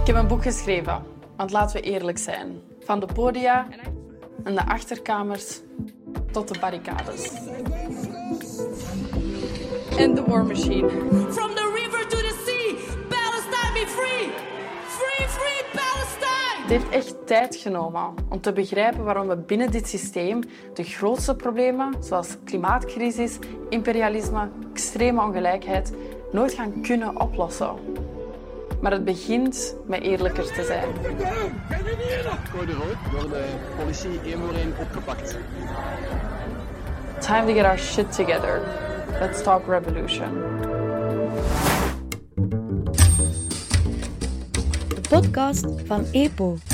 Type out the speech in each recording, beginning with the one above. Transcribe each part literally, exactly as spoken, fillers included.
Ik heb een boek geschreven, want laten we eerlijk zijn. Van de podia en de achterkamers tot de barricades. En de War Machine. From the river to the sea, Palestine be free! Free, free Palestine! Het heeft echt tijd genomen om te begrijpen waarom we binnen dit systeem de grootste problemen, zoals klimaatcrisis, imperialisme, extreme ongelijkheid, nooit gaan kunnen oplossen. Maar het begint met eerlijker te zijn. Code rood door de politie één voor één opgepakt. Time to get our shit together. Let's talk revolution. De podcast van E P O.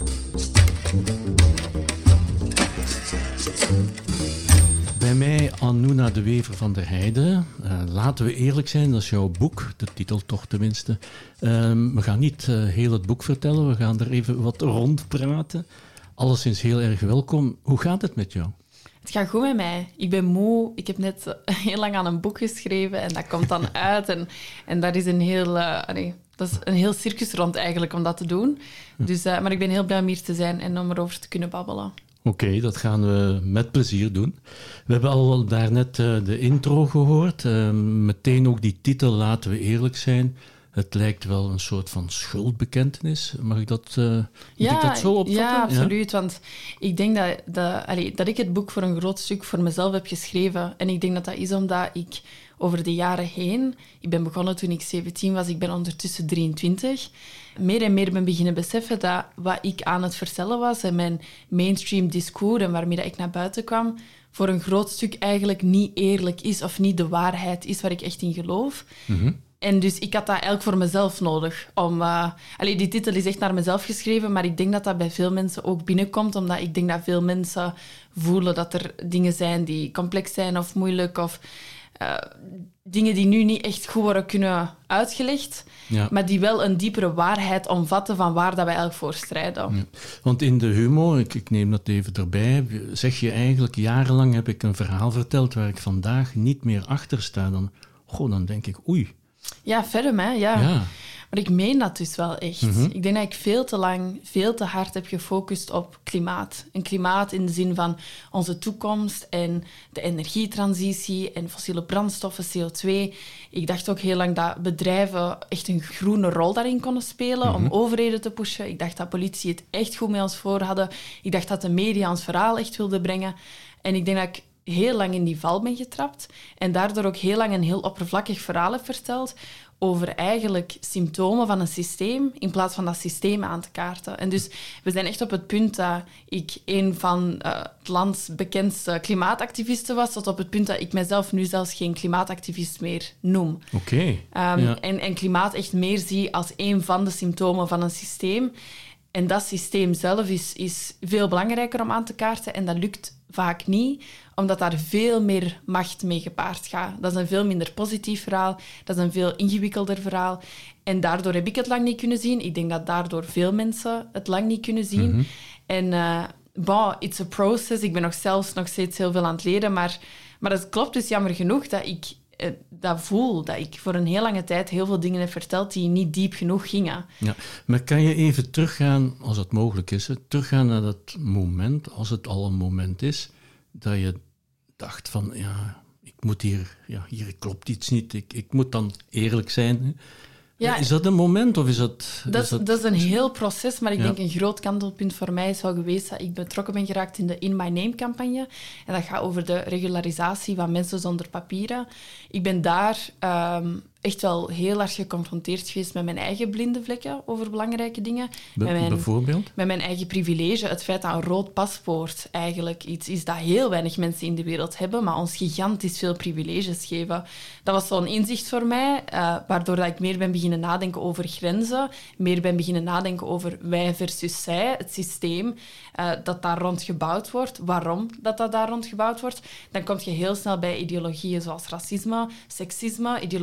Bij mij Anuna de Wever van der Heijden. Uh, laten we eerlijk zijn, dat is jouw boek, de titel toch tenminste. Uh, we gaan niet uh, heel het boek vertellen, we gaan er even wat rondpraten. Alleszins heel erg welkom. Hoe gaat het met jou? Het gaat goed met mij. Ik ben moe. Ik heb net heel lang aan een boek geschreven en dat komt dan uit. En, en daar is een heel, uh, nee, dat is een heel circus rond eigenlijk om dat te doen. Dus, uh, maar ik ben heel blij om hier te zijn en om erover te kunnen babbelen. Oké, okay, dat gaan we met plezier doen. We hebben al daarnet uh, de intro gehoord. Uh, meteen ook die titel, laten we eerlijk zijn. Het lijkt wel een soort van schuldbekentenis. Mag ik dat, uh, moet ja, ik dat zo opvatten? Ja, absoluut. Ja? Want ik denk dat, dat, allee, dat ik het boek voor een groot stuk voor mezelf heb geschreven. En ik denk dat dat is omdat ik over de jaren heen... Ik ben begonnen toen ik zeventien was, ik ben ondertussen drieëntwintig... meer en meer ben beginnen beseffen dat wat ik aan het vertellen was en mijn mainstream discours en waarmee dat ik naar buiten kwam, voor een groot stuk eigenlijk niet eerlijk is of niet de waarheid is waar ik echt in geloof. Mm-hmm. En dus ik had dat eigenlijk voor mezelf nodig. Om, uh, allee, die titel is echt naar mezelf geschreven, maar ik denk dat dat bij veel mensen ook binnenkomt, omdat ik denk dat veel mensen voelen dat er dingen zijn die complex zijn of moeilijk of uh, dingen die nu niet echt goed worden kunnen uitgelegd, ja. maar die wel een diepere waarheid omvatten van waar dat wij eigenlijk voor strijden. Ja. Want in de humor, ik, ik neem dat even erbij, zeg je eigenlijk, jarenlang heb ik een verhaal verteld waar ik vandaag niet meer achter sta. Dan, goh, dan denk ik, oei. Ja, ferm, hè? Ja. ja. Maar ik meen dat dus wel echt. Mm-hmm. Ik denk dat ik veel te lang, veel te hard heb gefocust op klimaat. Een klimaat in de zin van onze toekomst en de energietransitie en fossiele brandstoffen, C O twee. Ik dacht ook heel lang dat bedrijven echt een groene rol daarin konden spelen, mm-hmm. om overheden te pushen. Ik dacht dat politie het echt goed met ons voor hadden. Ik dacht dat de media ons verhaal echt wilde brengen. En ik denk dat ik heel lang in die val ben getrapt en daardoor ook heel lang een heel oppervlakkig verhaal heb verteld over eigenlijk symptomen van een systeem in plaats van dat systeem aan te kaarten. En dus we zijn echt op het punt dat ik een van uh, het lands bekendste klimaatactivisten was, tot op het punt dat ik mezelf nu zelfs geen klimaatactivist meer noem. Oké. Okay. Um, ja. en, en klimaat echt meer zie als een van de symptomen van een systeem. En dat systeem zelf is, is veel belangrijker om aan te kaarten en dat lukt vaak niet, omdat daar veel meer macht mee gepaard gaat. Dat is een veel minder positief verhaal, dat is een veel ingewikkelder verhaal. En daardoor heb ik het lang niet kunnen zien. Ik denk dat daardoor veel mensen het lang niet kunnen zien. Mm-hmm. En uh, bon, it's a process. Ik ben nog zelfs nog steeds heel veel aan het leren, maar, maar het klopt dus jammer genoeg dat ik uh, dat voel, dat ik voor een heel lange tijd heel veel dingen heb verteld die niet diep genoeg gingen. Ja, maar kan je even teruggaan, als het mogelijk is, teruggaan naar dat moment, als het al een moment is, dat je dacht van, ja, ik moet hier, ja, hier klopt iets niet, ik, ik moet dan eerlijk zijn. Ja, is dat een moment of is dat... Dat, is dat... dat is een heel proces, maar ik ja. denk een groot kantelpunt voor mij is wel geweest dat ik betrokken ben geraakt in de In My Name-campagne. En dat gaat over de regularisatie van mensen zonder papieren. Ik ben daar um, echt wel heel erg geconfronteerd geweest met mijn eigen blinde vlekken over belangrijke dingen. Be- met mijn, bijvoorbeeld? Met mijn eigen privilege. Het feit dat een rood paspoort eigenlijk iets is dat heel weinig mensen in de wereld hebben, maar ons gigantisch veel privileges geven. Dat was zo'n inzicht voor mij, uh, waardoor dat ik meer ben beginnen nadenken over grenzen, meer ben beginnen nadenken over wij versus zij, het systeem uh, dat daar rond gebouwd wordt, waarom dat, dat daar rond gebouwd wordt. Dan kom je heel snel bij ideologieën zoals racisme, seksisme, ideologieën die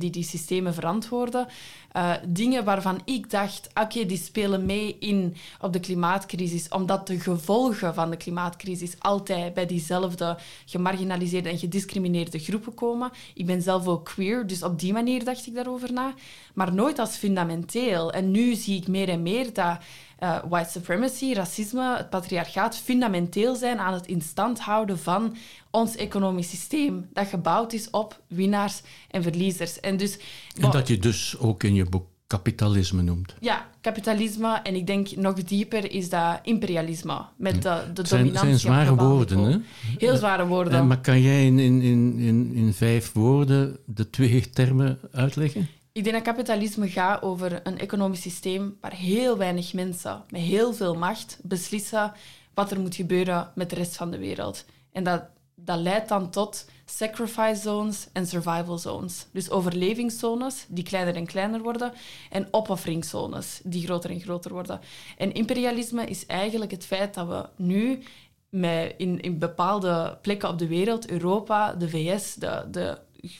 die die systemen verantwoorden. Uh, dingen waarvan ik dacht, oké, okay, die spelen mee in op de klimaatcrisis, omdat de gevolgen van de klimaatcrisis altijd bij diezelfde gemarginaliseerde en gediscrimineerde groepen komen. Ik ben zelf ook queer, dus op die manier dacht ik daarover na. Maar nooit als fundamenteel. En nu zie ik meer en meer dat uh, white supremacy, racisme, het patriarchaat fundamenteel zijn aan het in stand houden van ons economisch systeem, dat gebouwd is op winnaars en verliezers. En, dus, en dat je dus ook in je boek kapitalisme noemt. Ja, kapitalisme. En ik denk nog dieper is dat imperialisme. Met de, de zijn, dominantie. Het zijn zware woorden, hè? Heel zware woorden. En, maar kan jij in, in, in, in vijf woorden de twee termen uitleggen? Ik denk dat kapitalisme gaat over een economisch systeem waar heel weinig mensen met heel veel macht beslissen wat er moet gebeuren met de rest van de wereld. En dat, dat leidt dan tot sacrifice zones en survival zones. Dus overlevingszones die kleiner en kleiner worden en opofferingszones die groter en groter worden. En imperialisme is eigenlijk het feit dat we nu met in, in bepaalde plekken op de wereld, Europa, de V S, de, de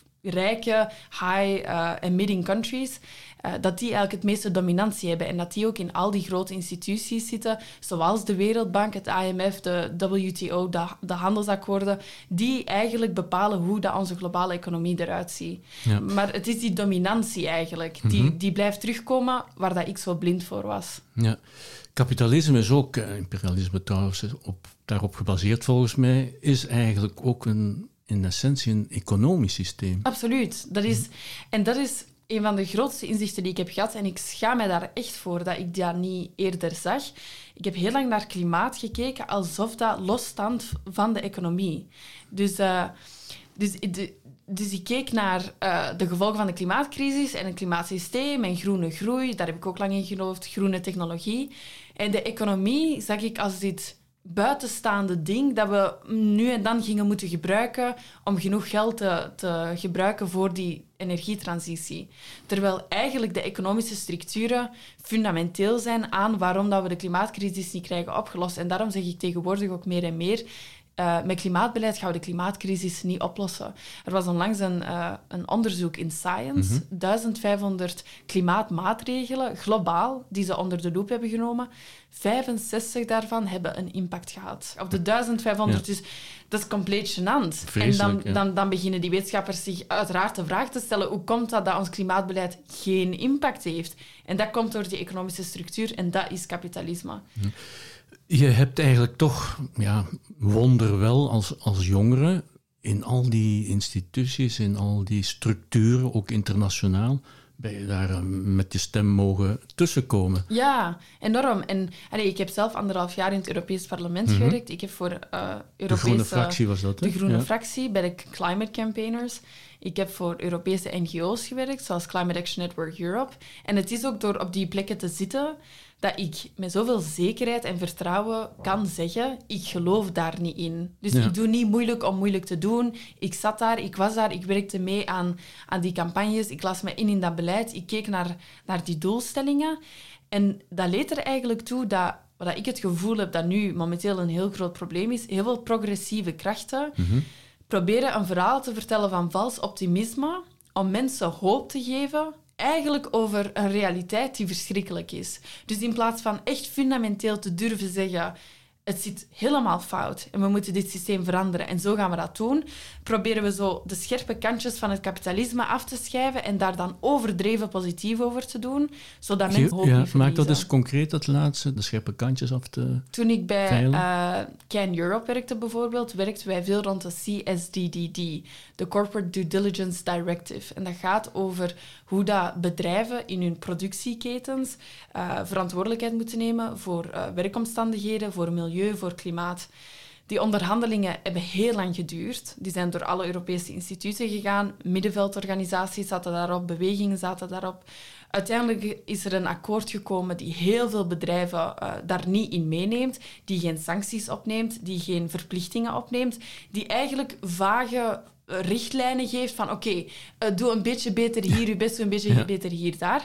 rijke, high-emitting uh, countries, uh, dat die eigenlijk het meeste dominantie hebben en dat die ook in al die grote instituties zitten, zoals de Wereldbank, het I M F, de W T O, de, de handelsakkoorden, die eigenlijk bepalen hoe dat onze globale economie eruit ziet. Ja. Maar het is die dominantie eigenlijk, die, mm-hmm. die blijft terugkomen waar dat ik zo blind voor was. Ja. Kapitalisme is ook, uh, imperialisme trouwens, op, daarop gebaseerd volgens mij, is eigenlijk ook een in essentie een economisch systeem. Absoluut. Dat is, en dat is een van de grootste inzichten die ik heb gehad. En ik schaam mij daar echt voor dat ik dat niet eerder zag. Ik heb heel lang naar klimaat gekeken alsof dat losstaat van de economie. Dus, uh, dus, de, dus ik keek naar uh, de gevolgen van de klimaatcrisis en het klimaatsysteem en groene groei. Daar heb ik ook lang in geloofd. Groene technologie. En de economie zag ik als dit buitenstaande ding dat we nu en dan gingen moeten gebruiken om genoeg geld te, te gebruiken voor die energietransitie. Terwijl eigenlijk de economische structuren fundamenteel zijn aan waarom dat we de klimaatcrisis niet krijgen opgelost. En daarom zeg ik tegenwoordig ook meer en meer, Uh, met klimaatbeleid gaan we de klimaatcrisis niet oplossen. Er was onlangs een, uh, een onderzoek in Science, mm-hmm. vijftienhonderd klimaatmaatregelen, globaal, die ze onder de loep hebben genomen. vijfenzestig daarvan hebben een impact gehad. Op de vijftienhonderd, ja. Dus dat is compleet gênant. En dan, ja. dan, dan beginnen die wetenschappers zich uiteraard de vraag te stellen, hoe komt dat dat ons klimaatbeleid geen impact heeft? En dat komt door die economische structuur en dat is kapitalisme. Mm. Je hebt eigenlijk toch, ja, wonderwel als, als jongere in al die instituties, in al die structuren, ook internationaal, ben je daar uh, met je stem mogen tussenkomen. Ja, enorm. En allee, ik heb zelf anderhalf jaar in het Europees Parlement mm-hmm. gewerkt. Ik heb voor uh, Europese... De groene fractie was dat, hè? De groene ja. fractie bij de Climate Campaigners. Ik heb voor Europese N G O's gewerkt, zoals Climate Action Network Europe. En het is ook door op die plekken te zitten dat ik met zoveel zekerheid en vertrouwen kan zeggen, ik geloof daar niet in. Dus ja. ik doe niet moeilijk om moeilijk te doen. Ik zat daar, ik was daar, ik werkte mee aan, aan die campagnes, ik las me in in dat beleid, ik keek naar, naar die doelstellingen. En dat leidt er eigenlijk toe dat, wat ik het gevoel heb dat nu momenteel een heel groot probleem is, heel veel progressieve krachten mm-hmm. proberen een verhaal te vertellen van vals optimisme om mensen hoop te geven, eigenlijk over een realiteit die verschrikkelijk is. Dus in plaats van echt fundamenteel te durven zeggen, het zit helemaal fout en we moeten dit systeem veranderen en zo gaan we dat doen, proberen we zo de scherpe kantjes van het kapitalisme af te schrijven en daar dan overdreven positief over te doen, zodat mensen hoop niet verliezen. Maak dat eens concreet, dat laatste, de scherpe kantjes af te Toen ik bij uh, Can Europe werkte bijvoorbeeld, werkten wij veel rond de C S D D D, de Corporate Due Diligence Directive. En dat gaat over hoe dat bedrijven in hun productieketens uh, verantwoordelijkheid moeten nemen voor uh, werkomstandigheden, voor milieu, voor klimaat. Die onderhandelingen hebben heel lang geduurd. Die zijn door alle Europese instituten gegaan. Middenveldorganisaties zaten daarop, bewegingen zaten daarop. Uiteindelijk is er een akkoord gekomen die heel veel bedrijven uh, daar niet in meeneemt, die geen sancties opneemt, die geen verplichtingen opneemt, die eigenlijk vage richtlijnen geeft van oké, okay, uh, doe een beetje beter hier, je best doe een beetje ja. beter hier, daar.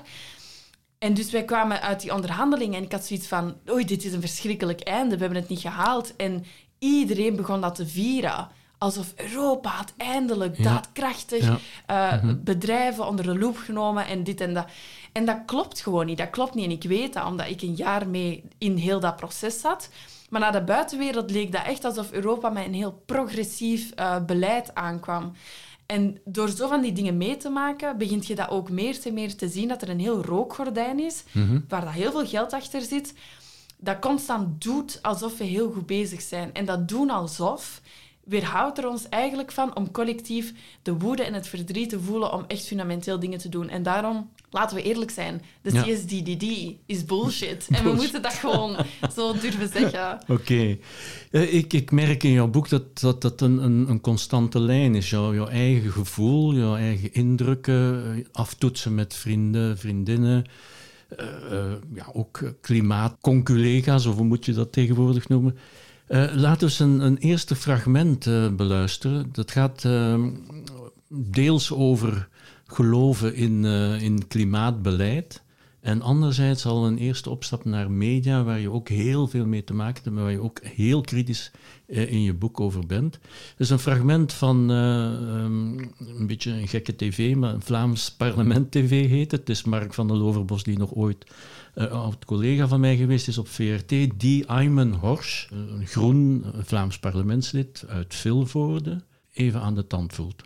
En dus wij kwamen uit die onderhandelingen en ik had zoiets van, oei, dit is een verschrikkelijk einde, we hebben het niet gehaald. En iedereen begon dat te vieren, alsof Europa had eindelijk Ja. daadkrachtig Ja. uh, Mm-hmm. bedrijven onder de loep genomen en dit en dat. En dat klopt gewoon niet. Dat klopt niet. En ik weet dat, omdat ik een jaar mee in heel dat proces zat. Maar naar de buitenwereld leek dat echt alsof Europa met een heel progressief uh, beleid aankwam. En door zo van die dingen mee te maken, begint je dat ook meer en meer te zien, dat er een heel rookgordijn is, Mm-hmm. waar dat heel veel geld achter zit, dat constant doet alsof we heel goed bezig zijn. En dat doen alsof weerhoudt er ons eigenlijk van om collectief de woede en het verdriet te voelen om echt fundamenteel dingen te doen. En daarom, laten we eerlijk zijn, de Ja. C S D D D is bullshit. En we moeten dat gewoon zo durven zeggen. Oké. Okay. Uh, ik, ik merk in jouw boek dat dat, dat een, een, een constante lijn is. Jouw, jouw eigen gevoel, jouw eigen indrukken, uh, aftoetsen met vrienden, vriendinnen. Uh, uh, ja, ook klimaatconculega's, of hoe moet je dat tegenwoordig noemen? Uh, laten we eens een, een eerste fragment uh, beluisteren. Dat gaat uh, deels over geloven in, uh, in klimaatbeleid. En anderzijds al een eerste opstap naar media, waar je ook heel veel mee te maken hebt, maar waar je ook heel kritisch uh, in je boek over bent. Dus een fragment van uh, um, een beetje een gekke tv, maar een Vlaams Parlement T V heet het. Het is Mark van der Loverbos, die nog ooit uh, oud-collega van mij geweest is op V R T. Die Aymen Horsch, een groen uh, Vlaams parlementslid uit Vilvoorde, even aan de tand voelt.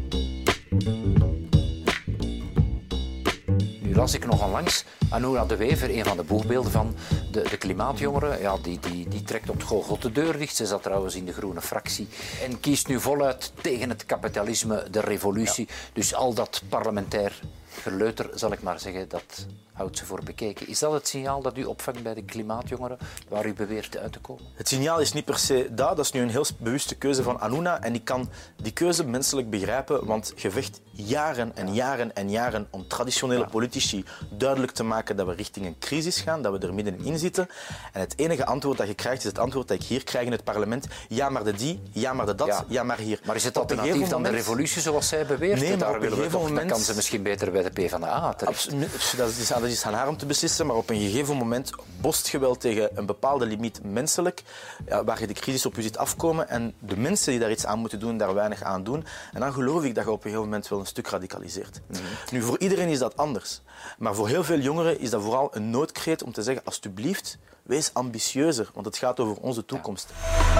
Nu las ik nog onlangs Anoura de Wever, een van de boegbeelden van de, de klimaatjongeren. Ja, die, die, die trekt op het Golgot de deur dicht. Ze zat trouwens in de groene fractie. En kiest nu voluit tegen het kapitalisme, de revolutie. Ja. Dus al dat parlementair geleuter, zal ik maar zeggen, dat houdt ze voor bekeken. Is dat het signaal dat u opvangt bij de klimaatjongeren, waar u beweert uit te komen? Het signaal is niet per se dat. Dat is nu een heel bewuste keuze van Anouna. En ik kan die keuze menselijk begrijpen, want je vecht jaren en jaren en jaren om traditionele ja. politici duidelijk te maken dat we richting een crisis gaan, dat we er middenin zitten. En het enige antwoord dat je krijgt, is het antwoord dat ik hier krijg in het parlement. Ja, maar de die, ja, maar de dat, ja, ja maar hier. Maar is het alternatief dan moment... de revolutie, zoals zij beweert? Nee, maar Daar op een gegeven toch, moment... Dan kan ze misschien beter bij de PvdA terecht. Absoluut, dat is, dat is aan haar om te beslissen, maar op een gegeven moment botst je wel tegen een bepaalde limiet menselijk, ja, waar je de crisis op je ziet afkomen en de mensen die daar iets aan moeten doen, daar weinig aan doen. En dan geloof ik dat je op een gegeven moment wel een stuk radicaliseert. Mm-hmm. Nu, voor iedereen is dat anders. Maar voor heel veel jongeren is dat vooral een noodkreet om te zeggen, alsjeblieft, wees ambitieuzer, want het gaat over onze toekomst.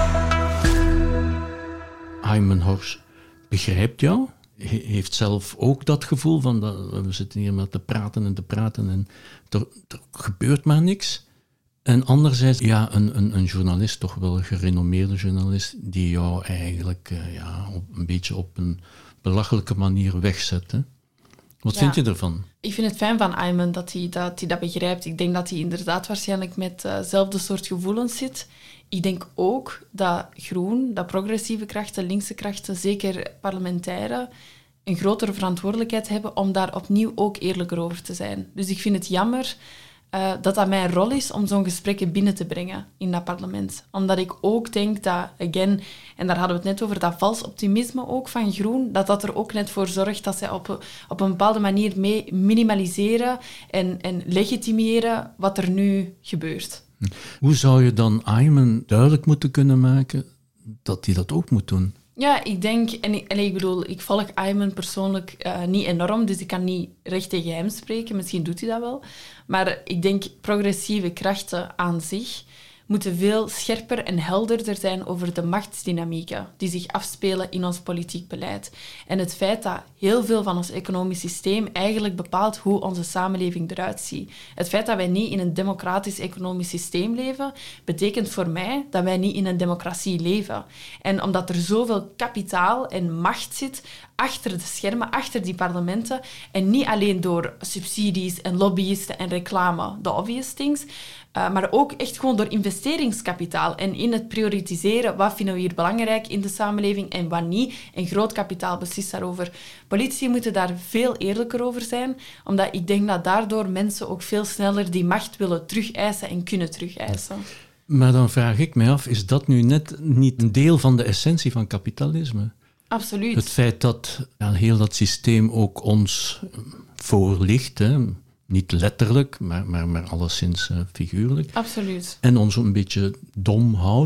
Aymen Horsch begrijpt jou? He- heeft zelf ook dat gevoel van, dat, we zitten hier maar te praten en te praten en er, er gebeurt maar niks. En anderzijds, ja, een, een, een journalist, toch wel een gerenommeerde journalist, die jou eigenlijk uh, ja, op, een beetje op een belachelijke manier wegzet. Hè? Wat ja. vind je ervan? Ik vind het fijn van Aymen dat hij dat, hij dat begrijpt. Ik denk dat hij inderdaad waarschijnlijk met dezelfde uh, soort gevoelens zit. Ik denk ook dat groen, dat progressieve krachten, linkse krachten, zeker parlementaire, een grotere verantwoordelijkheid hebben om daar opnieuw ook eerlijker over te zijn. Dus ik vind het jammer uh, dat dat mijn rol is om zo'n gesprekken binnen te brengen in dat parlement. Omdat ik ook denk dat, again, en daar hadden we het net over, dat vals optimisme ook van groen, dat dat er ook net voor zorgt dat zij op, op een bepaalde manier mee minimaliseren en, en legitimeren wat er nu gebeurt. Hoe zou je dan Aymen duidelijk moeten kunnen maken dat hij dat ook moet doen? Ja, ik denk, en ik, en ik bedoel, ik volg Aymen persoonlijk uh, niet enorm, dus ik kan niet recht tegen hem spreken. Misschien doet hij dat wel. Maar ik denk, progressieve krachten aan zich moeten veel scherper en helderder zijn over de machtsdynamieken die zich afspelen in ons politiek beleid. En het feit dat heel veel van ons economisch systeem eigenlijk bepaalt hoe onze samenleving eruit ziet. Het feit dat wij niet in een democratisch economisch systeem leven, betekent voor mij dat wij niet in een democratie leven. En omdat er zoveel kapitaal en macht zit achter de schermen, achter die parlementen, en niet alleen door subsidies en lobbyisten en reclame, de obvious things, Uh, maar ook echt gewoon door investeringskapitaal en in het prioritiseren wat vinden we hier belangrijk in de samenleving en wat niet. En groot kapitaal beslist daarover. Politici moeten daar veel eerlijker over zijn, omdat ik denk dat daardoor mensen ook veel sneller die macht willen terugeisen en kunnen terugeisen. Maar dan vraag ik mij af, is dat nu net niet een deel van de essentie van kapitalisme? Absoluut. Het feit dat ja, heel dat systeem ook ons voorligt, hè? Niet letterlijk, maar, maar, maar alleszins uh, figuurlijk. Absoluut. En ons een beetje dom houdt,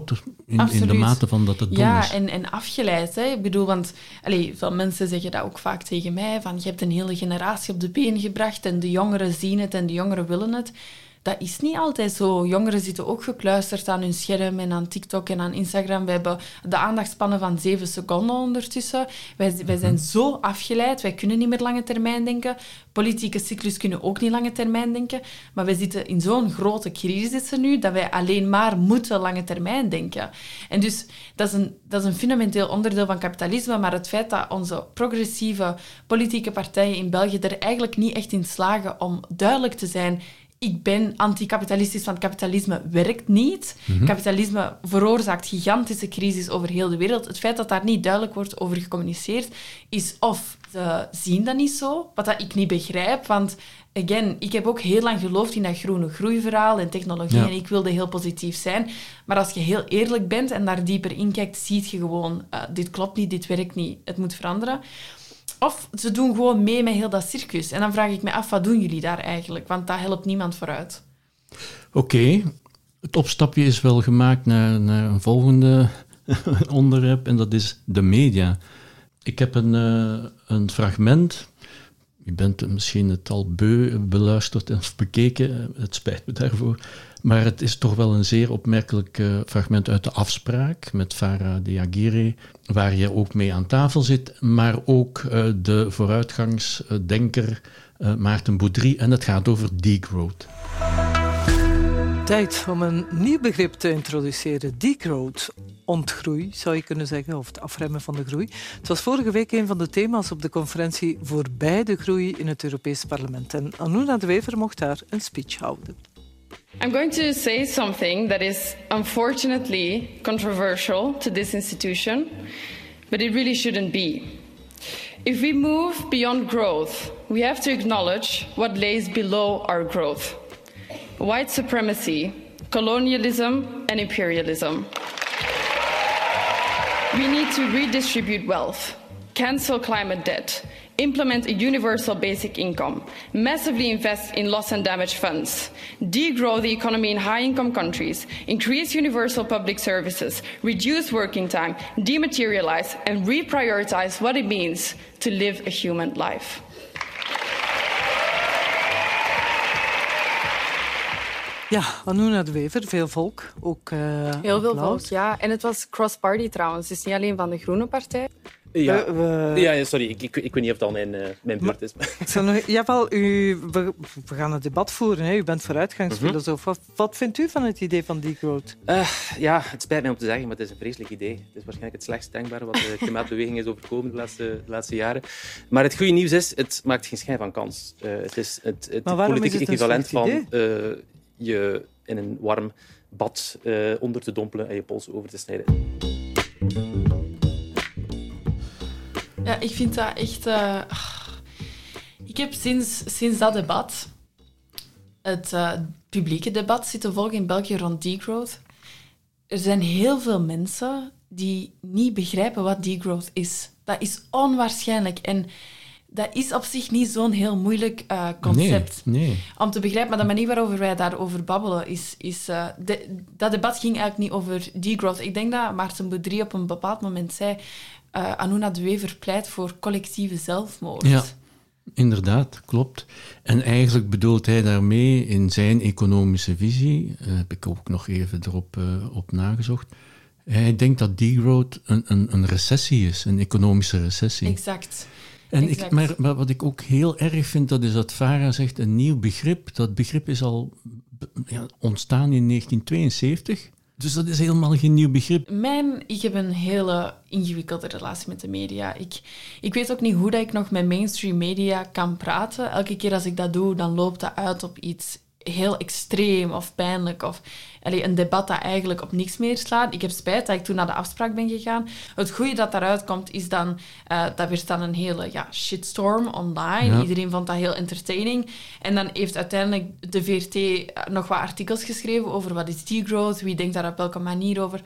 in, in de mate van dat het dom ja, is. Ja, en, en afgeleid. Hè. Ik bedoel, want allee, veel mensen zeggen dat ook vaak tegen mij, van je hebt een hele generatie op de been gebracht en de jongeren zien het en de jongeren willen het. Dat is niet altijd zo. Jongeren zitten ook gekluisterd aan hun scherm en aan TikTok en aan Instagram. We hebben de aandachtspannen van zeven seconden ondertussen. Wij, wij zijn zo afgeleid. Wij kunnen niet meer lange termijn denken. Politieke cyclus kunnen ook niet lange termijn denken. Maar wij zitten in zo'n grote crisis nu dat wij alleen maar moeten lange termijn denken. En dus dat is een, dat is een fundamenteel onderdeel van kapitalisme. Maar het feit dat onze progressieve politieke partijen in België er eigenlijk niet echt in slagen om duidelijk te zijn: ik ben anticapitalistisch, want kapitalisme werkt niet. Mm-hmm. Kapitalisme veroorzaakt gigantische crisis over heel de wereld. Het feit dat daar niet duidelijk wordt over gecommuniceerd, is of ze zien dat niet zo, wat dat ik niet begrijp. Want, again, ik heb ook heel lang geloofd in dat groene groeiverhaal en technologie, ja. En ik wilde heel positief zijn. Maar als je heel eerlijk bent en daar dieper in kijkt, zie je gewoon, uh, dit klopt niet, dit werkt niet, het moet veranderen. Of ze doen gewoon mee met heel dat circus. En dan vraag ik me af, wat doen jullie daar eigenlijk? Want dat helpt niemand vooruit. Oké, okay. Het opstapje is wel gemaakt naar, naar een volgende onderwerp, en dat is de media. Ik heb een, uh, een fragment. Je bent misschien het al beu beluisterd of bekeken. Het spijt me daarvoor. Maar het is toch wel een zeer opmerkelijk uh, fragment uit de afspraak met Farah Diagire, waar je ook mee aan tafel zit, maar ook uh, de vooruitgangsdenker uh, Maarten Boudry. En het gaat over degrowth. Tijd om een nieuw begrip te introduceren. Degrowth. Ontgroei, zou je kunnen zeggen, of het afremmen van de groei. Het was vorige week een van de thema's op de conferentie Voorbij de groei in het Europees Parlement. En Anuna de Wever mocht daar een speech houden. I'm going to say something that is unfortunately controversial to this institution, but it really shouldn't be. If we move beyond growth, we have to acknowledge what lays below our growth: white supremacy, colonialism, and imperialism. We need to redistribute wealth, cancel climate debt, implement a universal basic income, massively invest in loss and damage funds, degrow the economy in high-income countries, increase universal public services, reduce working time, dematerialize and reprioritize what it means to live a human life. Ja, Anuna de Wever, veel volk. Ook, uh, Heel veel applaus. volk, ja. En het was cross-party trouwens, dus niet alleen van de Groene Partij. Ja, we, we... ja sorry, ik, ik, ik weet niet of dat mijn, uh, mijn beurt is. Maar, nog, jawel, u, we, we gaan een debat voeren. Hè. U bent vooruitgangsfilosoof. Mm-hmm. Wat, wat vindt u van het idee van degrowth? Uh, ja, het spijt mij om te zeggen, maar het is een vreselijk idee. Het is waarschijnlijk het slechtst denkbare wat de klimaatbeweging is overkomen de laatste, de laatste jaren. Maar het goede nieuws is, het maakt geen schijn van kans. Uh, het is het, het politieke equivalent van uh, je in een warm bad uh, onder te dompelen en je polsen over te snijden. Ja, ik vind dat echt... Uh, ik heb sinds, sinds dat debat, het uh, publieke debat, zitten volgen in België rond degrowth. Er zijn heel veel mensen die niet begrijpen wat degrowth is. Dat is onwaarschijnlijk. En dat is op zich niet zo'n heel moeilijk uh, concept nee, nee. om te begrijpen. Maar de manier waarover wij daarover babbelen is... is uh, de, dat debat ging eigenlijk niet over degrowth. Ik denk dat Maarten Boudry op een bepaald moment zei... Uh, Anuna de Wever pleit voor collectieve zelfmoord. Ja, inderdaad, klopt. En eigenlijk bedoelt hij daarmee in zijn economische visie, uh, heb ik ook nog even erop uh, op nagezocht, hij denkt dat degrowth een, een, een recessie is, een economische recessie. Exact. En exact. Ik, maar, maar wat ik ook heel erg vind, dat is dat Farah zegt, een nieuw begrip. Dat begrip is al ja, ontstaan in negentien tweeënzeventig. Dus dat is helemaal geen nieuw begrip. Mijn, ik heb een hele ingewikkelde relatie met de media. Ik, ik weet ook niet hoe dat ik nog met mainstream media kan praten. Elke keer als ik dat doe, dan loopt dat uit op iets heel extreem of pijnlijk. Of allee, een debat dat eigenlijk op niks meer slaat. Ik heb spijt dat ik toen naar de afspraak ben gegaan. Het goede dat daaruit komt, is dan... Uh, dat werd dan een hele ja, shitstorm online. Ja. Iedereen vond dat heel entertaining. En dan heeft uiteindelijk de V R T nog wat artikels geschreven over wat is degrowth, wie denkt daar op welke manier over.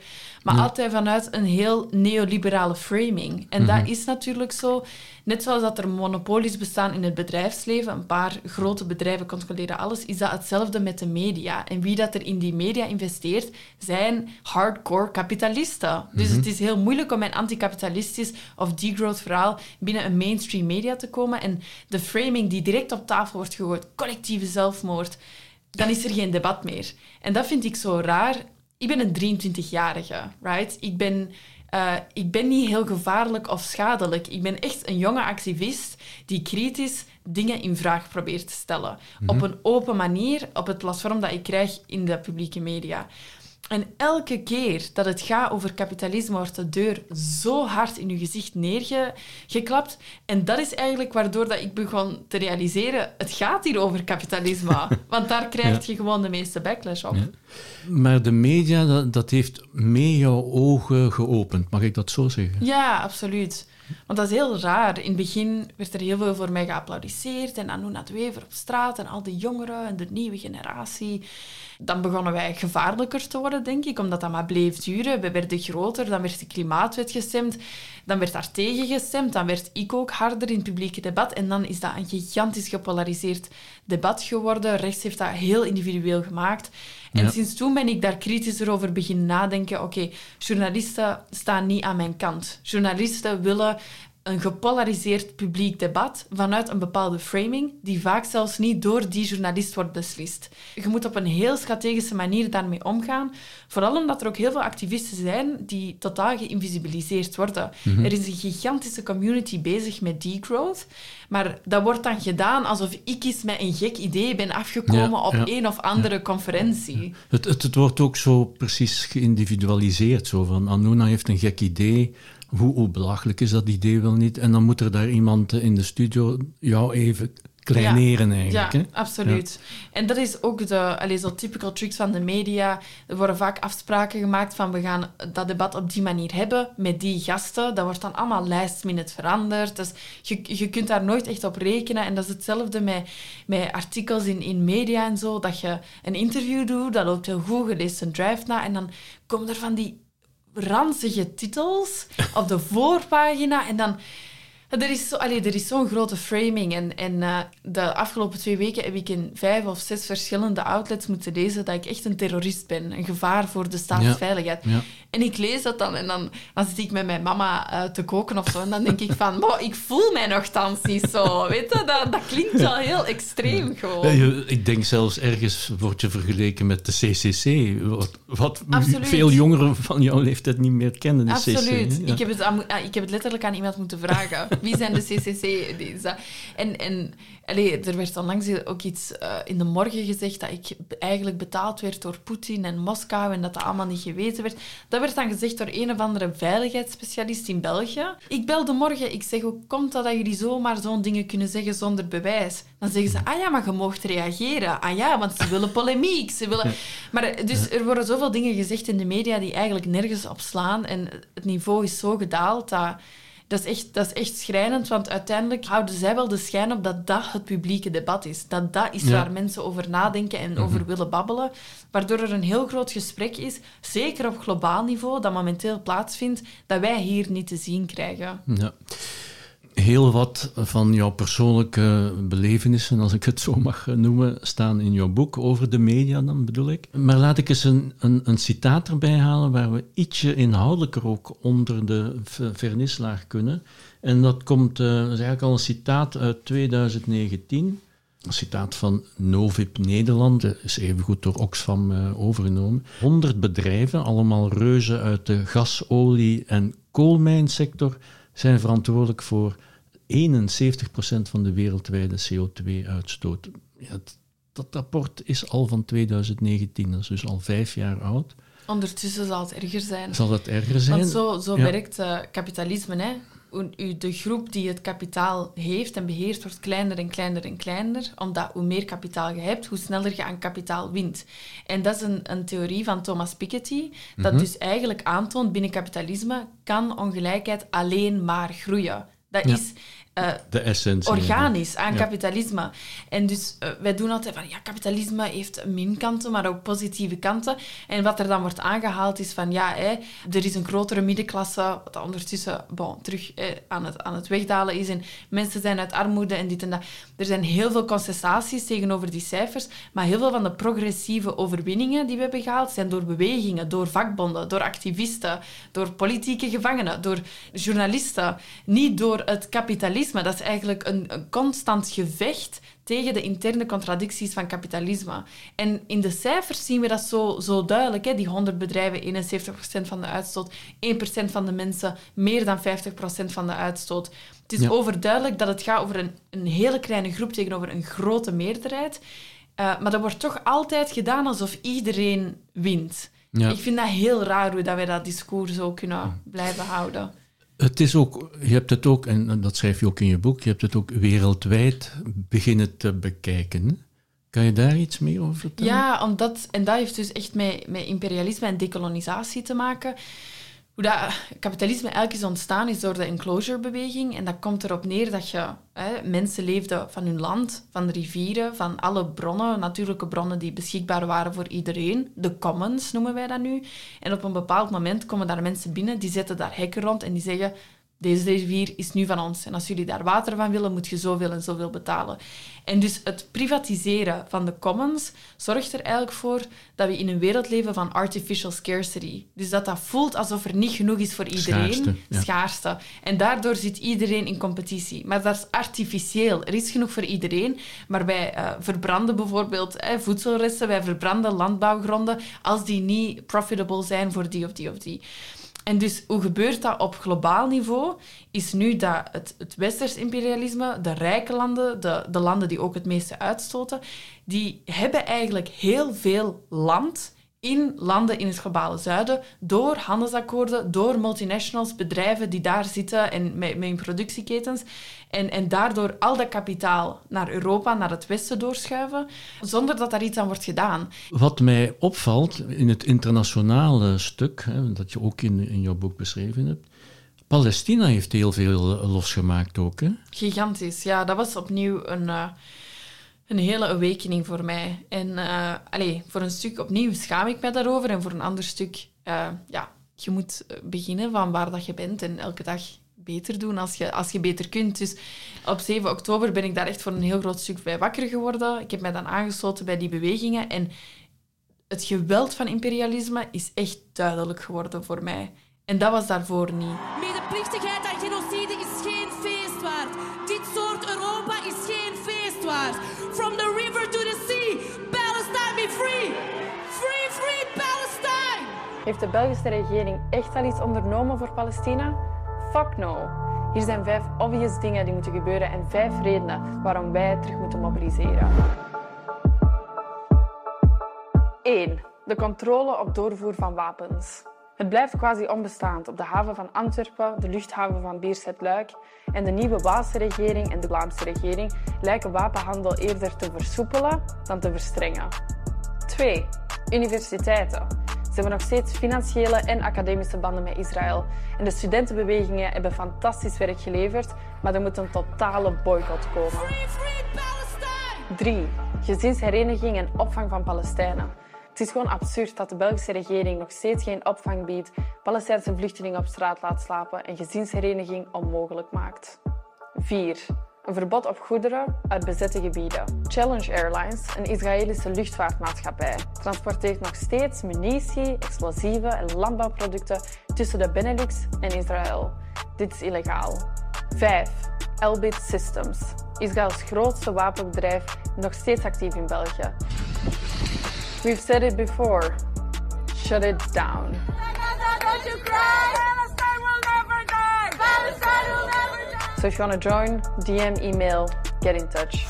maar ja. altijd vanuit een heel neoliberale framing. En Mm-hmm. dat is natuurlijk zo. Net zoals dat er monopolies bestaan in het bedrijfsleven, een paar grote bedrijven controleren alles, is dat hetzelfde met de media. En wie dat er in die media investeert, zijn hardcore kapitalisten. Dus Mm-hmm. het is heel moeilijk om met anticapitalistisch of degrowth verhaal binnen een mainstream media te komen. En de framing die direct op tafel wordt gegooid, collectieve zelfmoord, dan is er geen debat meer. En dat vind ik zo raar. Ik ben een drieëntwintigjarige, right? Ik ben... Uh, ik ben niet heel gevaarlijk of schadelijk. Ik ben echt een jonge activist die kritisch dingen in vraag probeert te stellen. Mm-hmm. Op een open manier, op het platform dat ik krijg in de publieke media. En elke keer dat het gaat over kapitalisme, wordt de deur zo hard in je gezicht neergeklapt. En dat is eigenlijk waardoor dat ik begon te realiseren, het gaat hier over kapitalisme. Want daar krijg je ja. gewoon de meeste backlash op. Ja. Maar de media, dat, dat heeft mee jouw ogen geopend. Mag ik dat zo zeggen? Ja, absoluut. Want dat is heel raar. In het begin werd er heel veel voor mij geapplaudisseerd. En Anuna de Wever op straat en al die jongeren en de nieuwe generatie. Dan begonnen wij gevaarlijker te worden, denk ik, omdat dat maar bleef duren. We werden groter, dan werd de klimaatwet gestemd. Dan werd daar tegen gestemd. Dan werd ik ook harder in het publieke debat. En dan is dat een gigantisch gepolariseerd debat geworden. Rechts heeft dat heel individueel gemaakt. En ja. sinds toen ben ik daar kritischer over beginnen nadenken. Oké, okay, journalisten staan niet aan mijn kant. Journalisten willen een gepolariseerd publiek debat vanuit een bepaalde framing die vaak zelfs niet door die journalist wordt beslist. Je moet op een heel strategische manier daarmee omgaan. Vooral omdat er ook heel veel activisten zijn die totaal geïnvisibiliseerd worden. Mm-hmm. Er is een gigantische community bezig met degrowth, maar dat wordt dan gedaan alsof ik eens met een gek idee ben afgekomen ja, op ja, een of andere ja, conferentie. Ja. Het, het, het wordt ook zo precies geïndividualiseerd. Zo van, Anuna heeft een gek idee. Hoe, hoe belachelijk is dat idee wel niet? En dan moet er daar iemand in de studio jou even kleineren ja, eigenlijk. Ja, hè? absoluut. Ja. En dat is ook de allez, zo typical tricks van de media. Er worden vaak afspraken gemaakt van we gaan dat debat op die manier hebben met die gasten. Dat wordt dan allemaal last minute veranderd. Dus je, je kunt daar nooit echt op rekenen. En dat is hetzelfde met, met artikels in, in media en zo. Dat je een interview doet, dat loopt heel goed, je leest een draft na en dan komen er van die ranzige titels op de voorpagina en dan... Er is, zo, allee, er is zo'n grote framing en, en uh, de afgelopen twee weken heb ik in vijf of zes verschillende outlets moeten lezen dat ik echt een terrorist ben, een gevaar voor de staatsveiligheid. Ja, ja. En ik lees dat dan en dan, dan zit ik met mijn mama uh, te koken of zo en dan denk ik van, wow, ik voel mij nogthans niet zo. Weet je, dat, dat klinkt wel heel extreem ja. gewoon. Ja, ik denk zelfs ergens wordt je vergeleken met de C C C, wat, wat Absoluut. veel jongeren van jouw leeftijd niet meer kennen. De Absoluut. C C C, ja. ik, heb het aan, ik heb het letterlijk aan iemand moeten vragen. Wie zijn de C C C? Die is dat. En, en allee, er werd onlangs ook iets uh, in de morgen gezegd dat ik eigenlijk betaald werd door Poetin en Moskou en dat dat allemaal niet geweten werd. Dat werd dan gezegd door een of andere veiligheidsspecialist in België. Ik belde morgen, ik zeg, hoe komt dat dat jullie zomaar zo'n dingen kunnen zeggen zonder bewijs? Dan zeggen ze, ah ja, maar je moogt reageren. Ah ja, want ze willen polemiek. Ze willen... Maar dus er worden zoveel dingen gezegd in de media die eigenlijk nergens op slaan en het niveau is zo gedaald dat... Dat is, echt, dat is echt schrijnend, want uiteindelijk houden zij wel de schijn op dat dat het publieke debat is. Dat dat is ja. waar mensen over nadenken en mm-hmm. over willen babbelen. Waardoor er een heel groot gesprek is, zeker op globaal niveau, dat momenteel plaatsvindt, dat wij hier niet te zien krijgen. Ja. Heel wat van jouw persoonlijke belevenissen, als ik het zo mag noemen, staan in jouw boek over de media, dan bedoel ik. Maar laat ik eens een, een, een citaat erbij halen waar we ietsje inhoudelijker ook onder de vernislaag kunnen. En dat komt, uh, dat is eigenlijk al een citaat uit tweeduizend negentien. Een citaat van Novib Nederland, dat is evengoed door Oxfam uh, overgenomen. honderd bedrijven, allemaal reuzen uit de gas-, olie- en koolmijnsector, zijn verantwoordelijk voor eenenzeventig procent van de wereldwijde C O twee uitstoot. Ja, dat rapport is al van tweeduizend negentien, dat is dus al vijf jaar oud. Ondertussen zal het erger zijn. Zal het erger zijn? Want zo, zo ja. werkt uh, kapitalisme, hè. De groep die het kapitaal heeft en beheert, wordt kleiner en kleiner en kleiner, omdat hoe meer kapitaal je hebt, hoe sneller je aan kapitaal wint. En dat is een, een theorie van Thomas Piketty, dat mm-hmm. dus eigenlijk aantoont, binnen kapitalisme kan ongelijkheid alleen maar groeien. Dat ja. is uh, de essentie, organisch aan ja. kapitalisme. En dus uh, wij doen altijd van, ja, kapitalisme heeft minkanten, maar ook positieve kanten. En wat er dan wordt aangehaald is van, ja, hè, er is een grotere middenklasse, wat ondertussen bon, terug hè, aan, het, aan het wegdalen is. En mensen zijn uit armoede en dit en dat. Er zijn heel veel concessies tegenover die cijfers, maar heel veel van de progressieve overwinningen die we hebben gehaald zijn door bewegingen, door vakbonden, door activisten, door politieke gevangenen, door journalisten, niet door het kapitalisme. Dat is eigenlijk een, een constant gevecht tegen de interne contradicties van kapitalisme. En in de cijfers zien we dat zo, zo duidelijk. Hè? Die honderd bedrijven, eenenzeventig procent van de uitstoot, één procent van de mensen, meer dan vijftig procent van de uitstoot. Het is ja. overduidelijk dat het gaat over een, een hele kleine groep tegenover een grote meerderheid. Uh, maar dat wordt toch altijd gedaan alsof iedereen wint. Ja. Ik vind dat heel raar hoe dat wij dat discours zo kunnen blijven houden. Het is ook, je hebt het ook, en dat schrijf je ook in je boek, je hebt het ook wereldwijd beginnen te bekijken. Kan je daar iets meer over vertellen? Ja, omdat, en dat heeft dus echt met, met imperialisme en dekolonisatie te maken. Hoe dat kapitalisme eigenlijk is ontstaan is door de enclosure-beweging. En dat komt erop neer dat je, hè, mensen leefden van hun land, van de rivieren, van alle bronnen, natuurlijke bronnen die beschikbaar waren voor iedereen. De commons noemen wij dat nu. En op een bepaald moment komen daar mensen binnen, die zetten daar hekken rond en die zeggen, deze rivier is nu van ons. En als jullie daar water van willen, moet je zoveel en zoveel betalen. En dus het privatiseren van de commons zorgt er eigenlijk voor dat we in een wereld leven van artificial scarcity. Dus dat dat voelt alsof er niet genoeg is voor iedereen. Schaarste, ja. Schaarste. En daardoor zit iedereen in competitie. Maar dat is artificieel. Er is genoeg voor iedereen. Maar wij uh, verbranden bijvoorbeeld eh, voedselresten, wij verbranden landbouwgronden als die niet profitable zijn voor die of die of die. En dus hoe gebeurt dat op globaal niveau? Is nu dat het, het westers imperialisme, de rijke landen, de, de landen die ook het meeste uitstoten, die hebben eigenlijk heel veel land in landen in het globale zuiden door handelsakkoorden, door multinationals, bedrijven die daar zitten en met, met hun productieketens. En, en daardoor al dat kapitaal naar Europa, naar het westen doorschuiven, zonder dat daar iets aan wordt gedaan. Wat mij opvalt in het internationale stuk, hè, dat je ook in, in jouw boek beschreven hebt, Palestina heeft heel veel losgemaakt ook. Hè? Gigantisch, ja. Dat was opnieuw een... Uh, Een hele awakening voor mij. En uh, allez, voor een stuk opnieuw schaam ik mij daarover. En voor een ander stuk, uh, ja, je moet beginnen van waar dat je bent en elke dag beter doen als je, als je beter kunt. Dus op zeven oktober ben ik daar echt voor een heel groot stuk bij wakker geworden. Ik heb mij dan aangesloten bij die bewegingen. En het geweld van imperialisme is echt duidelijk geworden voor mij. En dat was daarvoor niet. Medeplichtigheid aan genocide is geen feest waard. Dit soort Europa is geen feest waard. From the river to the sea, Palestine be free. Free, free Palestine! Heeft de Belgische regering echt al iets ondernomen voor Palestina? Fuck no. Hier zijn vijf obvious dingen die moeten gebeuren en vijf redenen waarom wij terug moeten mobiliseren. één. De controle op doorvoer van wapens. Het blijft quasi onbestaand op de haven van Antwerpen, de luchthaven van Bierset-Luik en de nieuwe Waalse regering en de Vlaamse regering lijken wapenhandel eerder te versoepelen dan te verstrengen. twee. Universiteiten. Ze hebben nog steeds financiële en academische banden met Israël en de studentenbewegingen hebben fantastisch werk geleverd, maar er moet een totale boycott komen. drie. Gezinshereniging en opvang van Palestijnen. Het is gewoon absurd dat de Belgische regering nog steeds geen opvang biedt, Palestijnse vluchtelingen op straat laat slapen en gezinshereniging onmogelijk maakt. vier. Een verbod op goederen uit bezette gebieden. Challenge Airlines, een Israëlische luchtvaartmaatschappij, transporteert nog steeds munitie, explosieven en landbouwproducten tussen de Benelux en Israël. Dit is illegaal. vijf. Elbit Systems, Israëls grootste wapenbedrijf, nog steeds actief in België. We've said it before. Shut it down. So if you want to join, D M, email, get in touch.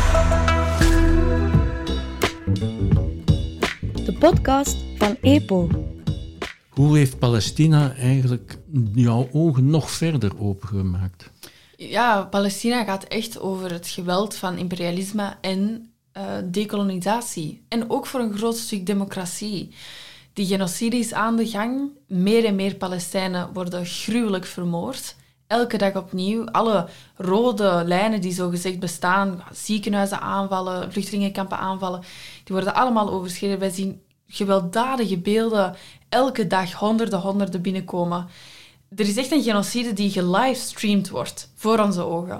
De podcast van EPO. Hoe heeft Palestina eigenlijk jouw ogen nog verder opengemaakt? Ja, Palestina gaat echt over het geweld van imperialisme en uh, dekolonisatie. En ook voor een groot stuk democratie. Die genocide is aan de gang. Meer en meer Palestijnen worden gruwelijk vermoord. Elke dag opnieuw. Alle rode lijnen die zogezegd bestaan, ziekenhuizen aanvallen, vluchtelingenkampen aanvallen, die worden allemaal overschreden. Wij zien gewelddadige beelden elke dag, honderden, honderden binnenkomen. Er is echt een genocide die gelivestreamd wordt voor onze ogen.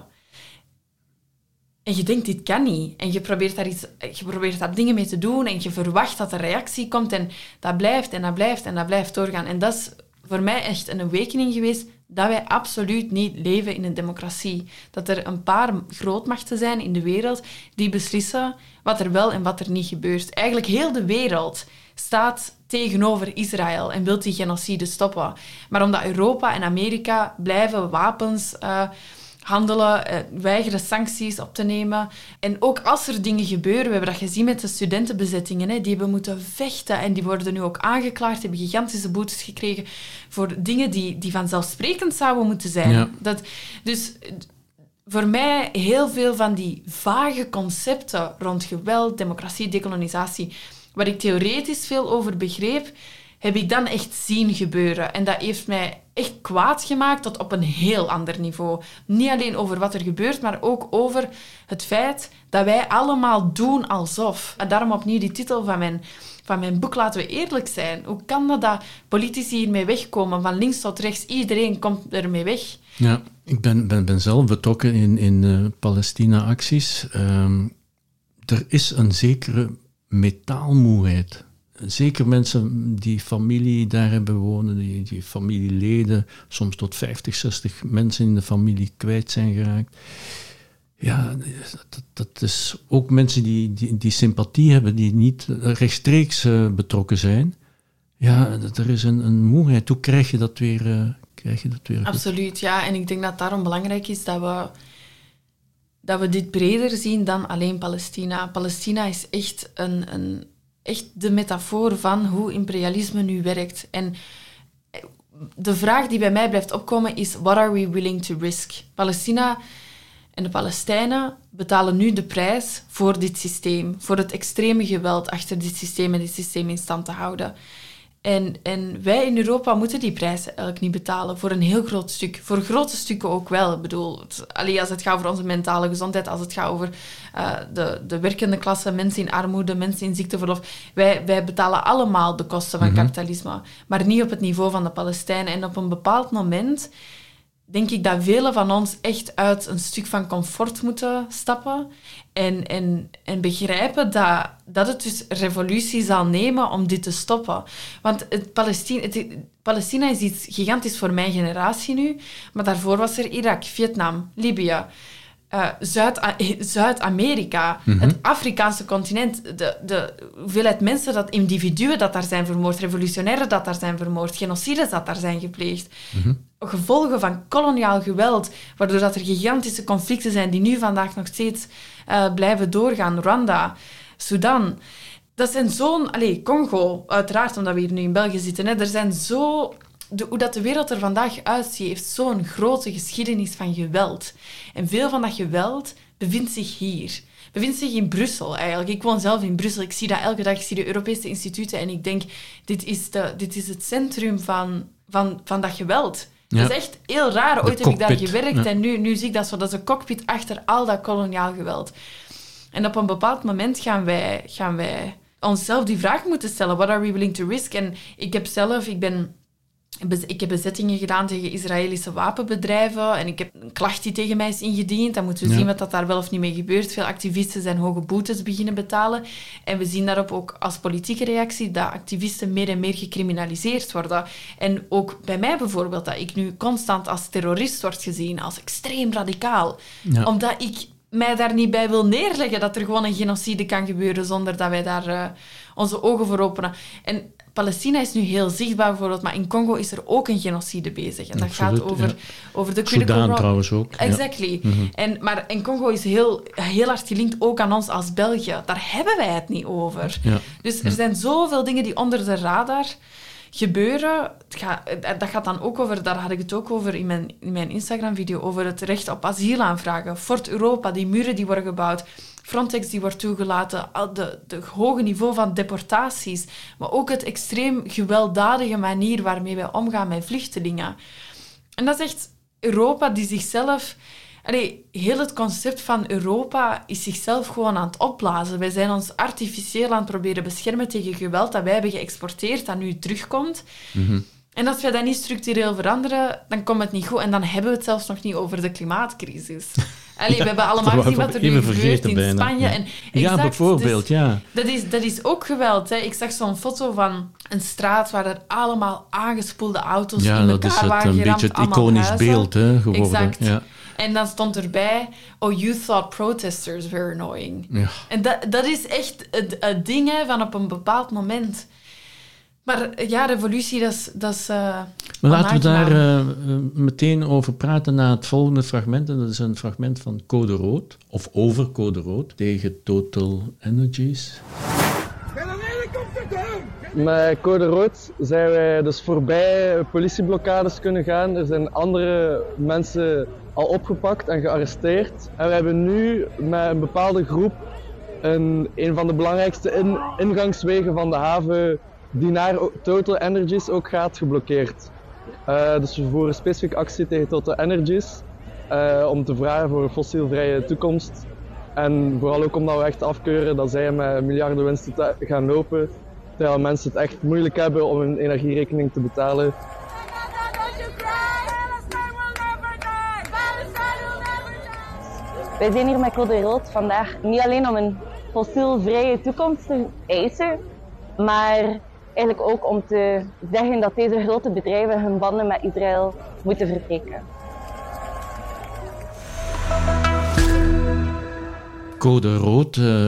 En je denkt, dit kan niet. En je probeert daar, iets, je probeert daar dingen mee te doen en je verwacht dat er reactie komt en dat blijft en dat blijft en dat blijft doorgaan. En dat is voor mij echt een awakening geweest dat wij absoluut niet leven in een democratie. Dat er een paar grootmachten zijn in de wereld die beslissen wat er wel en wat er niet gebeurt. Eigenlijk heel de wereld staat tegenover Israël en wil die genocide stoppen. Maar omdat Europa en Amerika blijven wapens uh, handelen, uh, weigeren sancties op te nemen. En ook als er dingen gebeuren, we hebben dat gezien met de studentenbezettingen, hè, die hebben moeten vechten en die worden nu ook aangeklaagd, hebben gigantische boetes gekregen voor dingen die, die vanzelfsprekend zouden moeten zijn. Ja. Dat, dus voor mij heel veel van die vage concepten rond geweld, democratie, dekolonisatie, waar ik theoretisch veel over begreep, heb ik dan echt zien gebeuren. En dat heeft mij echt kwaad gemaakt tot op een heel ander niveau. Niet alleen over wat er gebeurt, maar ook over het feit dat wij allemaal doen alsof. En daarom opnieuw die titel van mijn, van mijn boek, Laten we eerlijk zijn. Hoe kan dat dat politici hiermee wegkomen? Van links tot rechts, iedereen komt ermee weg. Ja, ik ben, ben, ben zelf betrokken in, in uh, Palestina-acties. Um, er is een zekere metaalmoeheid. Zeker mensen die familie daar hebben wonen, die, die familieleden, soms tot vijftig, zestig mensen in de familie kwijt zijn geraakt. Ja, dat, dat is ook mensen die, die, die sympathie hebben, die niet rechtstreeks uh, betrokken zijn. Ja, er is een, een moeheid. Hoe krijg je dat weer, uh, krijg je dat weer goed? Absoluut, ja. En ik denk dat het daarom belangrijk is dat we, dat we dit breder zien dan alleen Palestina. Palestina is echt een... een echt de metafoor van hoe imperialisme nu werkt. En de vraag die bij mij blijft opkomen is, what are we willing to risk? Palestina en de Palestijnen betalen nu de prijs voor dit systeem, voor het extreme geweld achter dit systeem en dit systeem in stand te houden. En, en wij in Europa moeten die prijs eigenlijk niet betalen, voor een heel groot stuk. Voor grote stukken ook wel. Ik bedoel, het, allee, als het gaat over onze mentale gezondheid, als het gaat over uh, de, de werkende klasse, mensen in armoede, mensen in ziekteverlof. Wij, wij betalen allemaal de kosten van mm-hmm. kapitalisme, maar niet op het niveau van de Palestijnen. En op een bepaald moment denk ik dat velen van ons echt uit een stuk van comfort moeten stappen en, en, en begrijpen dat, dat het dus revolutie zal nemen om dit te stoppen. Want het Palestina, het, Palestina is iets gigantisch voor mijn generatie nu, maar daarvoor was er Irak, Vietnam, Libië, uh, Zuid, Zuid-Amerika, mm-hmm. het Afrikaanse continent, de, de hoeveelheid mensen, dat individuen dat daar zijn vermoord, revolutionairen dat daar zijn vermoord, genocides dat daar zijn gepleegd. Mm-hmm. Gevolgen van koloniaal geweld, waardoor dat er gigantische conflicten zijn die nu vandaag nog steeds uh, blijven doorgaan. Rwanda, Sudan. Dat zijn zo'n... Allee, Congo, uiteraard, omdat we hier nu in België zitten. Hè, er zijn zo... De, hoe dat de wereld er vandaag uitziet, heeft zo'n grote geschiedenis van geweld. En veel van dat geweld bevindt zich hier. Bevindt zich in Brussel eigenlijk. Ik woon zelf in Brussel. Ik zie dat elke dag. Ik zie de Europese instituten en ik denk, dit is, de, dit is het centrum van, van, van dat geweld. Ja. Dat is echt heel raar. Ooit heb ik daar gewerkt ja. en nu, nu zie ik dat zo. Dat is een cockpit achter al dat koloniaal geweld. En op een bepaald moment gaan wij, gaan wij onszelf die vraag moeten stellen. What are we willing to risk? En ik heb zelf... Ik ben... Ik heb bezettingen gedaan tegen Israëlische wapenbedrijven en ik heb een klacht die tegen mij is ingediend. Dan moeten we ja. zien wat dat daar wel of niet mee gebeurt. Veel activisten zijn hoge boetes beginnen betalen. En we zien daarop ook als politieke reactie dat activisten meer en meer gecriminaliseerd worden. En ook bij mij bijvoorbeeld, dat ik nu constant als terrorist word gezien, als extreem radicaal. Ja. Omdat ik mij daar niet bij wil neerleggen dat er gewoon een genocide kan gebeuren zonder dat wij daar uh, onze ogen voor openen. En Palestina is nu heel zichtbaar bijvoorbeeld, maar in Congo is er ook een genocide bezig. En dat Absoluut, gaat over, ja. over de critical Sudan trouwens ook. Exactly. Ja. Mm-hmm. En, maar en Congo is heel, heel hard gelinkt ook aan ons als België. Daar hebben wij het niet over. Ja. Dus er zijn zoveel dingen die onder de radar gebeuren. Het gaat, dat gaat dan ook over, daar had ik het ook over in mijn, in mijn Instagram-video, over het recht op asiel aanvragen. Fort Europa, die muren die worden gebouwd. Frontex die wordt toegelaten, de, de hoge niveau van deportaties, maar ook het extreem gewelddadige manier waarmee wij omgaan met vluchtelingen. En dat is echt Europa die zichzelf... Allee, heel het concept van Europa is zichzelf gewoon aan het opblazen. Wij zijn ons artificieel aan het proberen beschermen tegen geweld dat wij hebben geëxporteerd, dat nu terugkomt. Mm-hmm. En als wij dat niet structureel veranderen, dan komt het niet goed. En dan hebben we het zelfs nog niet over de klimaatcrisis. Allee, ja, we hebben allemaal gezien wat er nu gebeurt in bijna. Spanje. En exact, ja, bijvoorbeeld, dus, ja. Dat is, dat is ook geweld. Hè. Ik zag zo'n foto van een straat waar er allemaal aangespoelde auto's ja, in elkaar waren. Ja, dat is het, een beetje het iconisch huizen. beeld hè, geworden. Exact. Ja. En dan stond erbij, oh, you thought protesters were annoying. Ja. En dat, dat is echt het, het ding hè, van op een bepaald moment. Maar ja, revolutie, dat is... Dat is uh, maar laten we daar uh, meteen over praten na het volgende fragment. En dat is een fragment van Code Rood, of over Code Rood, tegen Total Energies. Met Code Rood zijn wij dus voorbij politieblokkades kunnen gaan. Er zijn andere mensen al opgepakt en gearresteerd. En we hebben nu met een bepaalde groep een, een van de belangrijkste in, ingangswegen van de haven die naar Total Energies ook gaat, geblokkeerd. Uh, dus we voeren specifiek actie tegen Total Energies uh, om te vragen voor een fossielvrije toekomst. En vooral ook omdat we echt afkeuren dat zij met miljarden winsten te gaan lopen, terwijl mensen het echt moeilijk hebben om hun energierekening te betalen. Wij zijn hier met Code Rood vandaag niet alleen om een fossielvrije toekomst te eisen, maar eigenlijk ook om te zeggen dat deze grote bedrijven hun banden met Israël moeten verbreken. Code Rood uh,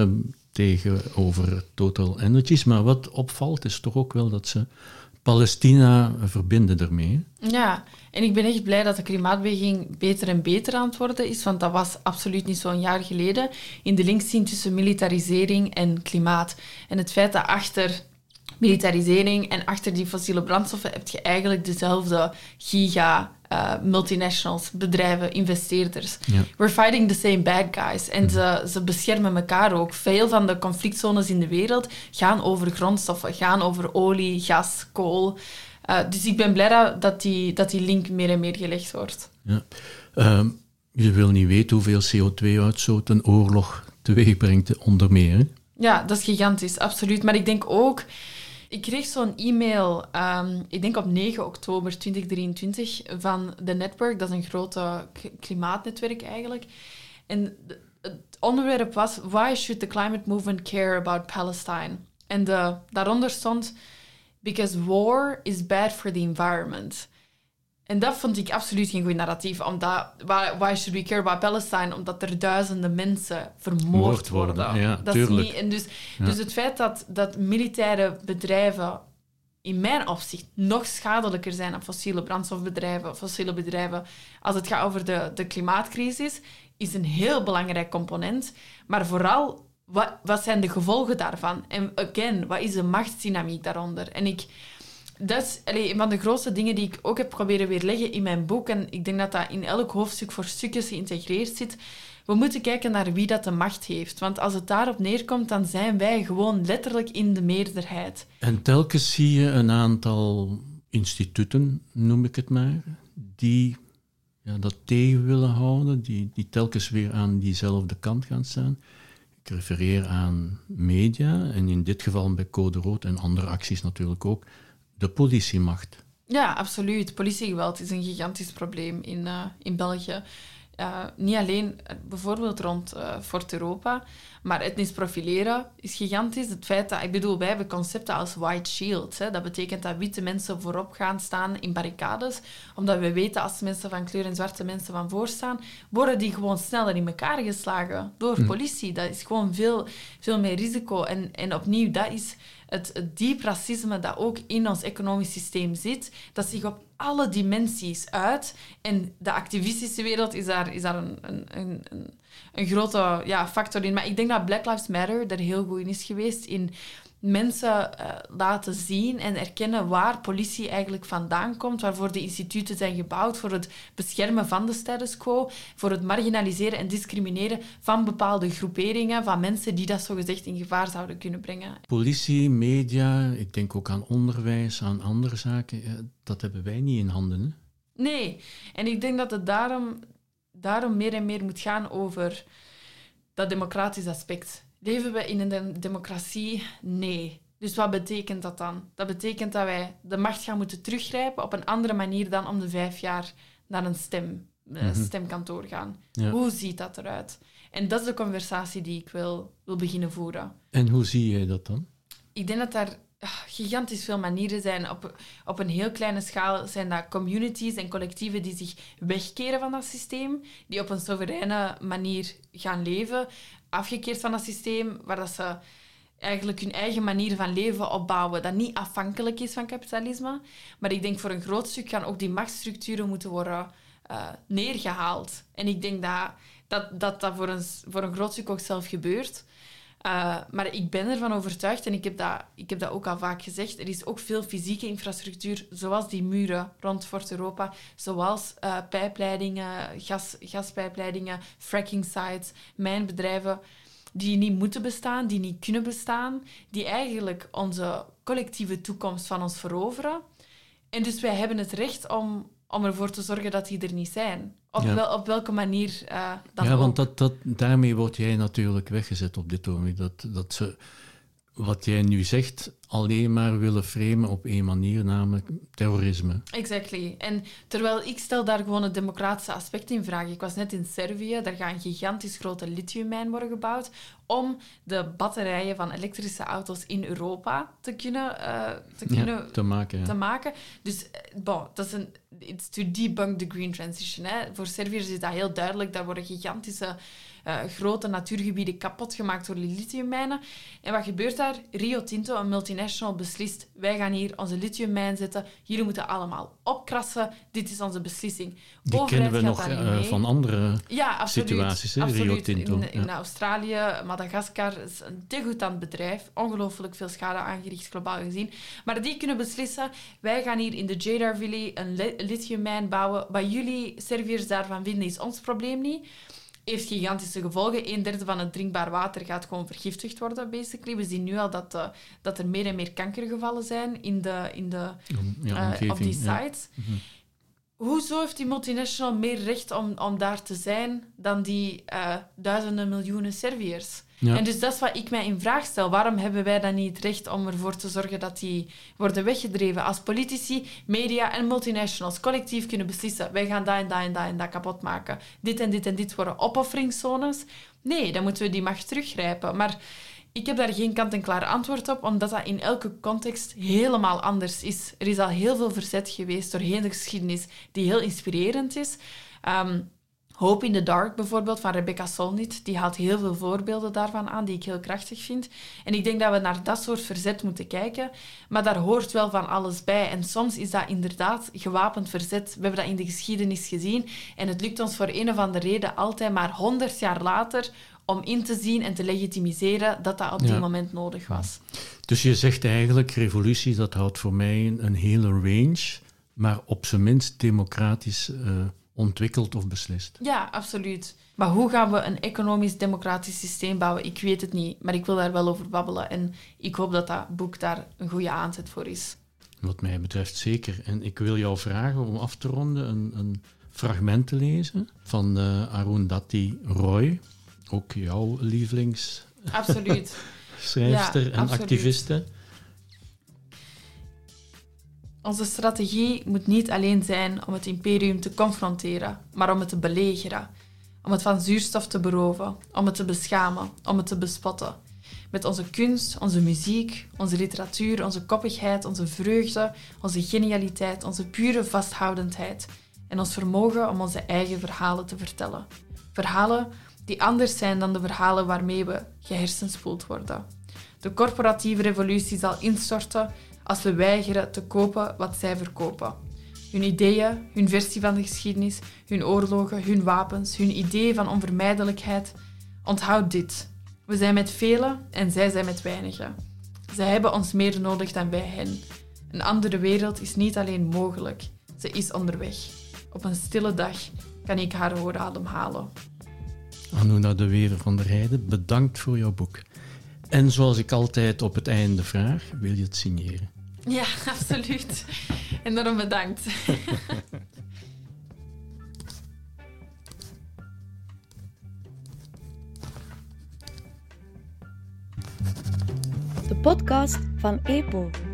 tegenover Total Energies, maar wat opvalt is toch ook wel dat ze Palestina verbinden ermee. Ja, en ik ben echt blij dat de klimaatbeweging beter en beter aan het worden is, want dat was absoluut niet zo'n jaar geleden. In de link zien tussen militarisering en klimaat. En het feit dat achter militarisering en achter die fossiele brandstoffen heb je eigenlijk dezelfde giga uh, multinationals, bedrijven, investeerders. Ja. We're fighting the same bad guys. En ze, ze beschermen elkaar ook. Veel van de conflictzones in de wereld gaan over grondstoffen, gaan over olie, gas, kool. Uh, dus ik ben blij dat, dat, die, dat die link meer en meer gelegd wordt. Ja. Uh, je wil niet weten hoeveel C O twee uitstoot een oorlog teweeg brengt, onder meer. Hè? Ja, dat is gigantisch, absoluut. Maar ik denk ook... Ik kreeg zo'n e-mail, um, ik denk op negen oktober tweeduizend drieëntwintig, van The Network. Dat is een grote k- klimaatnetwerk eigenlijk. En de, het onderwerp was, why should the climate movement care about Palestine? En de, daaronder stond, because war is bad for the environment. En dat vond ik absoluut geen goed narratief. Omdat, why, why should we care about Palestine? Omdat er duizenden mensen vermoord worden. worden. Ja, dat tuurlijk. Is niet, en dus, ja. dus het feit dat, dat militaire bedrijven in mijn opzicht nog schadelijker zijn dan fossiele brandstofbedrijven, fossiele bedrijven, als het gaat over de, de klimaatcrisis, is een heel belangrijk component. Maar vooral, wat, wat zijn de gevolgen daarvan? En again, wat is de machtsdynamiek daaronder? En ik... Dat is allee, een van de grootste dingen die ik ook heb proberen weerleggen in mijn boek. En ik denk dat dat in elk hoofdstuk voor stukjes geïntegreerd zit. We moeten kijken naar wie dat de macht heeft. Want als het daarop neerkomt, dan zijn wij gewoon letterlijk in de meerderheid. En telkens zie je een aantal instituten, noem ik het maar, die ja, dat tegen willen houden, die, die telkens weer aan diezelfde kant gaan staan. Ik refereer aan media, en in dit geval bij Code Rood en andere acties natuurlijk ook, de politiemacht. Ja, absoluut. Politiegeweld is een gigantisch probleem in, uh, in België. Uh, niet alleen bijvoorbeeld rond uh, Fort Europa, maar etnisch profileren is gigantisch. Het feit dat, ik bedoel, wij hebben concepten als white shield. Hè. Dat betekent dat witte mensen voorop gaan staan in barricades, omdat we weten als mensen van kleur en zwarte mensen van voor staan, worden die gewoon sneller in elkaar geslagen door politie. Dat is gewoon veel, veel meer risico. En, en opnieuw, dat is het, het diep racisme dat ook in ons economisch systeem zit, dat zich op alle dimensies uit. En de activistische wereld is daar, is daar een, een, een, een grote ja, factor in. Maar ik denk dat Black Lives Matter er heel goed in is geweest, in mensen uh, laten zien en erkennen waar politie eigenlijk vandaan komt, waarvoor de instituten zijn gebouwd, voor het beschermen van de status quo, voor het marginaliseren en discrimineren van bepaalde groeperingen, van mensen die dat zogezegd in gevaar zouden kunnen brengen. Politie, media, ik denk ook aan onderwijs, aan andere zaken, dat hebben wij niet in handen, hè? Nee. En ik denk dat het daarom, daarom meer en meer moet gaan over dat democratisch aspect. Leven we in een democratie? Nee. Dus wat betekent dat dan? Dat betekent dat wij de macht gaan moeten teruggrijpen op een andere manier dan om de vijf jaar naar een stem, mm-hmm. stemkantoor gaan. Ja. Hoe ziet dat eruit? En dat is de conversatie die ik wil, wil beginnen voeren. En hoe zie jij dat dan? Ik denk dat daar gigantisch veel manieren zijn. Op, op een heel kleine schaal zijn dat communities en collectieven die zich wegkeren van dat systeem, die op een soevereine manier gaan leven, afgekeerd van dat systeem, waar dat ze eigenlijk hun eigen manier van leven opbouwen, dat niet afhankelijk is van kapitalisme. Maar ik denk voor een groot stuk gaan ook die machtsstructuren moeten worden uh, neergehaald. En ik denk dat dat, dat, dat voor, een, voor een groot stuk ook zelf gebeurt. Uh, maar ik ben ervan overtuigd, en ik heb, dat, ik heb dat ook al vaak gezegd, er is ook veel fysieke infrastructuur, zoals die muren rond Fort Europa, zoals uh, pijpleidingen, gas, gaspijpleidingen, fracking sites, mijnbedrijven, die niet moeten bestaan, die niet kunnen bestaan, die eigenlijk onze collectieve toekomst van ons veroveren. En dus wij hebben het recht om, om ervoor te zorgen dat die er niet zijn. Op, ja. wel, op welke manier uh, dan Ja, ook. want dat, dat, daarmee word jij natuurlijk weggezet op dit ogenblik. Dat, dat ze, wat jij nu zegt, alleen maar willen framen op één manier, namelijk terrorisme. Exactly. En terwijl ik stel daar gewoon het democratische aspect in vraag. Ik was net in Servië, daar gaat een gigantisch grote lithiummijn worden gebouwd om de batterijen van elektrische auto's in Europa te kunnen, uh, te, kunnen ja, te, maken, ja. te maken. Dus, bon, dat is een... It's to debunk the green transition. Hè. Voor Serviërs is dat heel duidelijk. Daar worden gigantische uh, grote natuurgebieden kapot gemaakt door die lithiummijnen. En wat gebeurt daar? Rio Tinto, een multinational, beslist: wij gaan hier onze lithiummijn zetten. Jullie moeten allemaal opkrassen. Dit is onze beslissing. Die Overheid kennen we gaat nog uh, van andere ja, absoluut, situaties, hè? Absoluut. Rio Tinto. In, in ja. Australië, Madagaskar, is een degoutant bedrijf. Ongelooflijk veel schade aangericht, globaal gezien. Maar die kunnen beslissen: wij gaan hier in de Jadar Valley een li- lithiummijn bouwen. Wat jullie Serviërs daarvan vinden, is ons probleem niet. Heeft gigantische gevolgen. Een derde van het drinkbaar water gaat gewoon vergiftigd worden, basically. We zien nu al dat, uh, dat er meer en meer kankergevallen zijn in de, in de, ja, uh, op die sites. Ja. Mm-hmm. Hoezo heeft die multinational meer recht om, om daar te zijn dan die uh, duizenden miljoenen Serviërs? Ja. En dus dat is wat ik mij in vraag stel. Waarom hebben wij dan niet het recht om ervoor te zorgen dat die worden weggedreven? Als politici, media en multinationals collectief kunnen beslissen: wij gaan dat en dat en dat en dat kapot maken. Dit en dit en dit worden opofferingszones. Nee, dan moeten we die macht teruggrijpen. Maar ik heb daar geen kant-en-klaar antwoord op, omdat dat in elke context helemaal anders is. Er is al heel veel verzet geweest doorheen de geschiedenis die heel inspirerend is. Um, Hope in the Dark bijvoorbeeld, van Rebecca Solnit, die haalt heel veel voorbeelden daarvan aan, die ik heel krachtig vind. En ik denk dat we naar dat soort verzet moeten kijken, maar daar hoort wel van alles bij. En soms is dat inderdaad gewapend verzet. We hebben dat in de geschiedenis gezien en het lukt ons voor een of andere reden altijd maar honderd jaar later om in te zien en te legitimiseren dat dat op ja. die moment nodig was. Dus je zegt eigenlijk, revolutie, dat houdt voor mij een, een hele range, maar op zijn minst democratisch uh, ontwikkeld of beslist. Ja, absoluut. Maar hoe gaan we een economisch-democratisch systeem bouwen? Ik weet het niet, maar ik wil daar wel over babbelen. En ik hoop dat dat boek daar een goede aanzet voor is. Wat mij betreft zeker. En ik wil jou vragen om af te ronden een, een fragment te lezen van uh, Arundhati Roy, ook jouw lievelings... Absoluut. schrijfster ja, en absoluut. activiste. Onze strategie moet niet alleen zijn om het imperium te confronteren, maar om het te belegeren. Om het van zuurstof te beroven, om het te beschamen, om het te bespotten. Met onze kunst, onze muziek, onze literatuur, onze koppigheid, onze vreugde, onze genialiteit, onze pure vasthoudendheid en ons vermogen om onze eigen verhalen te vertellen. Verhalen die anders zijn dan de verhalen waarmee we gehersenspoeld worden. De corporatieve revolutie zal instorten als we weigeren te kopen wat zij verkopen. Hun ideeën, hun versie van de geschiedenis, hun oorlogen, hun wapens, hun ideeën van onvermijdelijkheid. Onthoud dit. We zijn met velen en zij zijn met weinigen. Zij hebben ons meer nodig dan wij hen. Een andere wereld is niet alleen mogelijk, ze is onderweg. Op een stille dag kan ik haar horen ademhalen. Anuna de Wever van der Heijden, bedankt voor jouw boek. En zoals ik altijd op het einde vraag, wil je het signeren? Ja, absoluut. Enorm bedankt. de podcast van EPO.